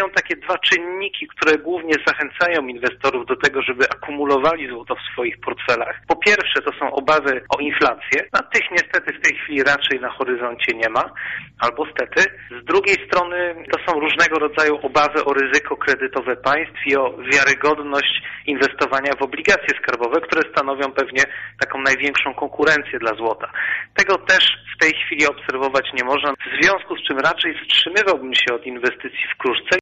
istnieją takie dwa czynniki, które głównie zachęcają inwestorów do tego, żeby akumulowali złoto w swoich portfelach. Po pierwsze to są obawy o inflację. Tych niestety w tej chwili raczej na horyzoncie nie ma, albo stety. Z drugiej strony to są różnego rodzaju obawy o ryzyko kredytowe państw i o wiarygodność inwestowania w obligacje skarbowe, które stanowią pewnie taką największą konkurencję dla złota. Tego też w tej chwili obserwować nie można, w związku z czym raczej wstrzymywałbym się od inwestycji w kruszce.